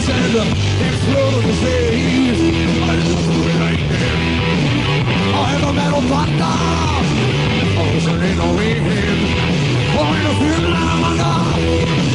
said, explode the stage. I love the lightning. I have a metal thunder. I was an in a wind. I'm in a feeling I'm under.